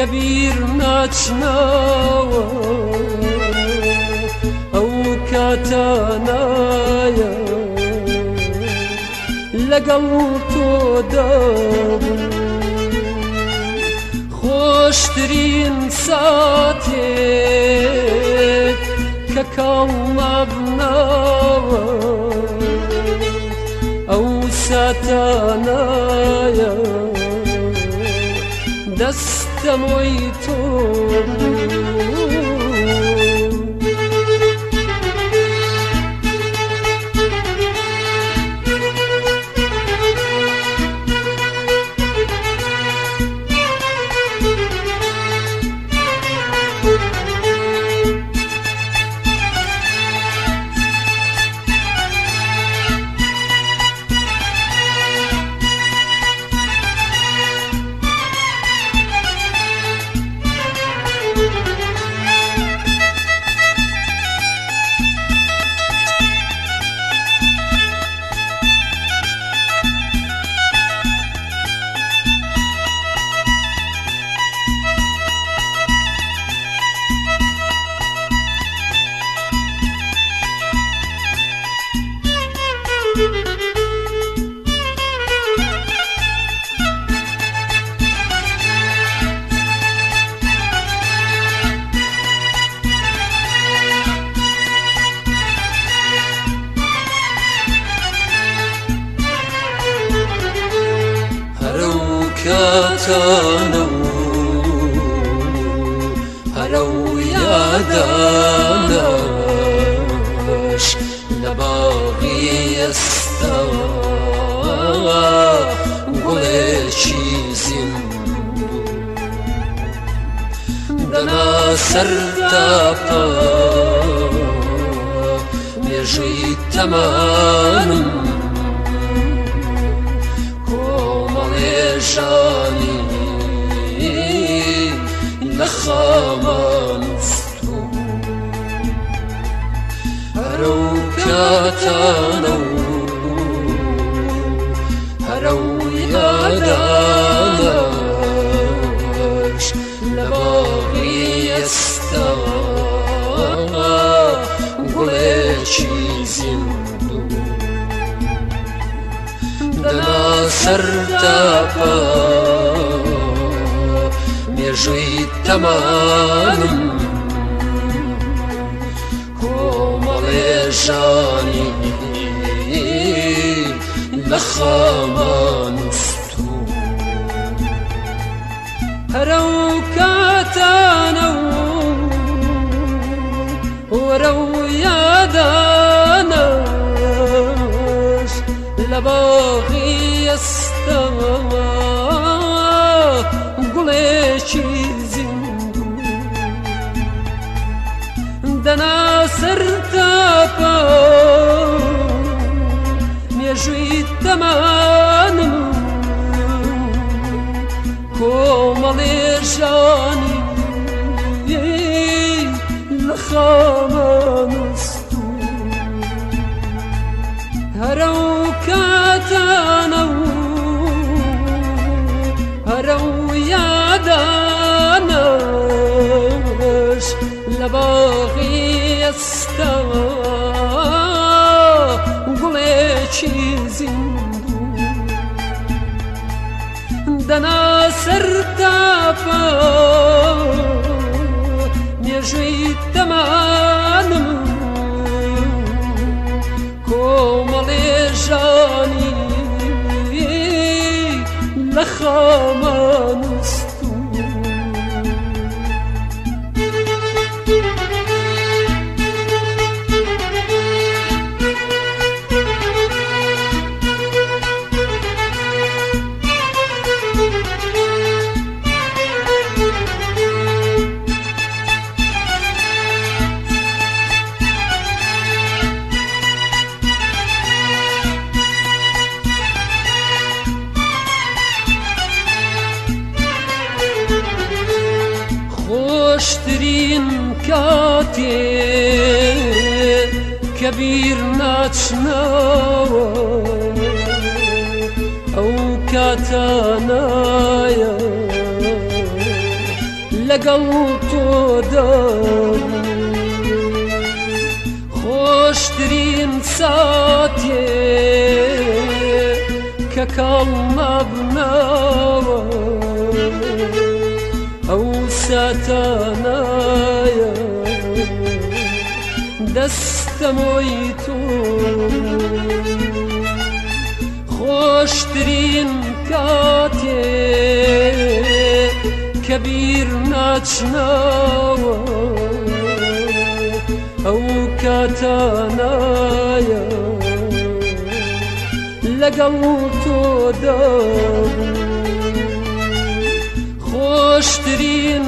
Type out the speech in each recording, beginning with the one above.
بیر ناچناوە ئەو کاتانایە لەگەڵ تۆدا بوو خۆشترین ساتێک کە کاڵ نابناوە ئەو ساتانایە دەستەمۆی تۆ کاتانە هەرە و یادانەش لە باغی ئێستا گوڵێکی زیندوو دەنا سەر تاپە مێژووی تەمانم ژانی لە خامانستو هەرە و کاتانە هەرە و یادانەش لە باغی ئێستا گوڵێکی زیندوو دەنا سەر تاپە مێژووی تەمانم کۆمەڵێ ژانی لە خامانستو هەرە و کاتانە وەرە و یادانەش لە باغی ئێستا گوڵێکی زیندوو دەنا سەر تاپە مێژووی تەمانم کۆمەڵێ ژانی لە خامانستو هەرە و کاتانە هەرە و یادانەش لە باغی ئێستا گوڵێکی زیندوو دەنا سەر تاپە مێژووی تەمانم کۆمەڵێ ژانی لە خامانستو خۆشترین کاتێک کە بیر ناچناوە ئەو کاتانایە لەگەڵ تۆدا خۆشترین ساتێ کە کاڵ مابناوە ئەو ساتانایە دەستەمۆی تۆ خۆشترین کاتێ کە بیر ناچناوە ئەو کاتانایە لەگەڵ تۆدا خۆشترین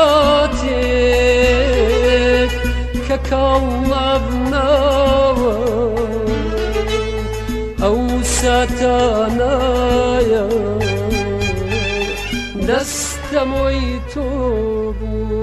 ساتێک کە کاڵ مابناوە ئەو ساتانایە دەستەمۆی تۆ بوو.